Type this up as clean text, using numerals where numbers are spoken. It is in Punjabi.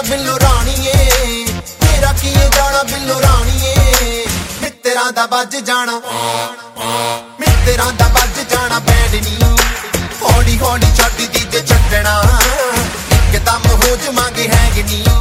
ਬਿੱਲੋ ਰਾਣੀਏ ਤੇਰਾ ਕੀ ਜਾਣਾ ਬਿੱਲੋ ਰਾਣੀਏ ਮਿੱਤਰਾਂ ਦਾ ਵੱਜ ਜਾਣਾ ਮਿੱਤਰਾਂ ਦਾ ਵੱਜ ਜਾਣਾ ਬੈਂਡ ਨੀ ਹੌਲੀ ਹੌਲੀ ਛੱਡਦੀ ਜੇ ਛੱਡਣਾ ਇੱਕਦਮ ਹੋ ਜਾਵਾਂਗੇ ਹੈਗ ਨੀ